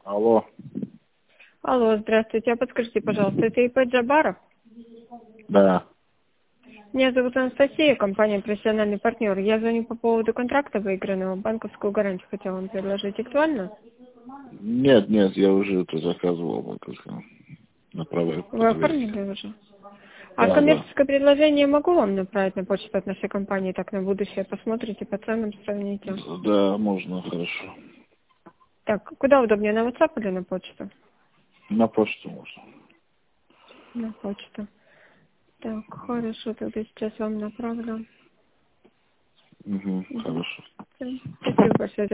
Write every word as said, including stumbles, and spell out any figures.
Алло. Алло, здравствуйте. А подскажите, пожалуйста, это ИП Джабаров? Да. Меня зовут Анастасия, компания «Профессиональный партнер». Я звоню по поводу контракта выигранного. Банковскую гарантию хотела вам предложить. Актуально? Нет, нет, я уже это заказывал, банковское. Направляю Вы подтверждение. оформили уже? А Да, да. коммерческое предложение могу вам направить на почту от нашей компании, так на будущее посмотрите, по ценам сравните. Да, можно, хорошо. Так, куда удобнее, на WhatsApp или на почту? На почту можно. На почту. Так, хорошо, тогда сейчас вам направлю. Угу, Угу. хорошо. Всё. Спасибо большое.